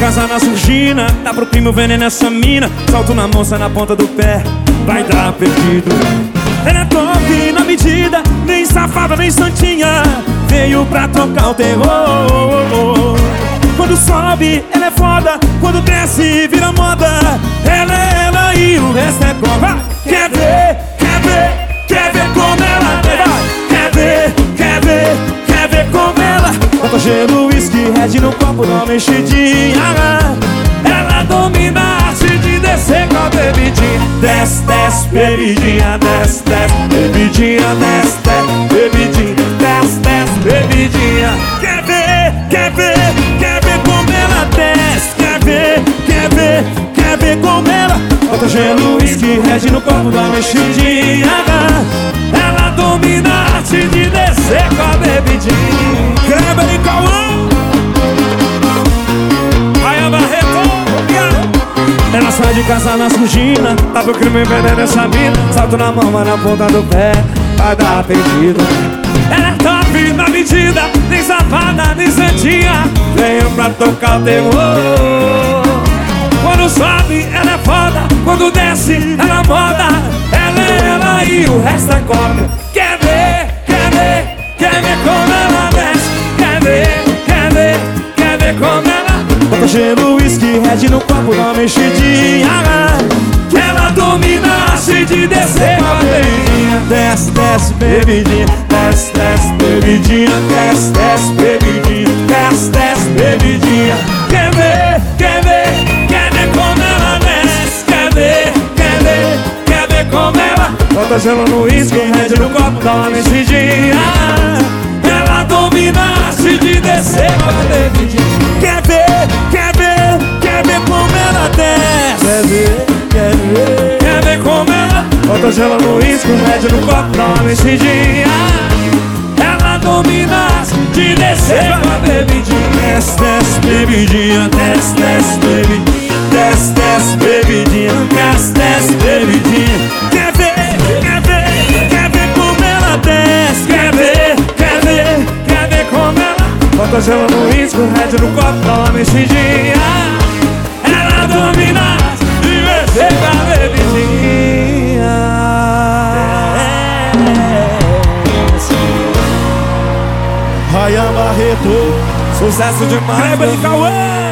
casa na surdina, dá pro primo veneno essa mina. Salto na moça na ponta do pé, vai dar perdido. Ela é top na medida, nem safada nem santinha, veio pra tocar o terror. Quando sobe, ela é foda, quando desce, vira moda. Ela é ela e o resto é cova. Quer ver, quer ver, quer ver como ela é. Quer ver, quer ver, quer ver como ela. Bota gelo, whisky, red no copo, dá uma mexidinha. Ela domina a arte de descer com a bebidinha. Desce, desce, bebidinha, desce, desce, bebidinha, desce, desce, bebidinha, desce, desce, bebidinha. Quer ver, quer ver, quer ver como ela desce. Quer ver, quer ver, quer ver como ela. Bota gelo, whisky, red no copo, dá uma mexidinha. Ela domina a arte de descer com a bebidinha. Kleber e Cauã, Raia Barreto. Ela sai de casa na surdina, tá pro crime envenena essa mina. Salto na mão, mas na ponta do pé, vai dar perdido. Ela é top na medida, nem safada, nem santinha, veio pra tocar o terror. Quando sobe, ela é foda, quando desce, ela moda. Ela é ela e o resto é cobra. Quer ver, quer ver, quer ver como ela desce. Quer ver, quer ver, quer ver como ela. Bota gelo, whisky, red no copo, dá uma mexidinha. Ela domina a arte de descer com a bebidinha. Desce, desce, bebidinha, desce, desce, bebidinha, desce, desce, bebidinha, desce, desce, bebidinha. Quer ver, quer ver, quer ver como ela desce. Quer ver, quer ver, quer ver como ela. Bota gelo no whisky, red no copo, dá uma mexidinha. Ela domina a arte de descer com a bebidinha. Quer ver, quer ver, quer ver como ela desce. Quer ver, quer ver, quer ver como ela. Bota gelo no whisky, red no copo, dá uma mexidinha. Ela domina a arte de descer com a bebidinha. Desce, desce, bebidinha, desce, desce, bebidinha, desce, desce, bebidinha, desce, desce, bebidinha. Quer ver, quer ver, quer ver como ela desce. Quer ver, quer ver, quer ver como ela. Bota gelo no whisky, red no copo, dá uma mexidinha. Ela domina a arte de descer com a bebidinha. Raia Barreto, Sucesso demais, Kleber e Cauã.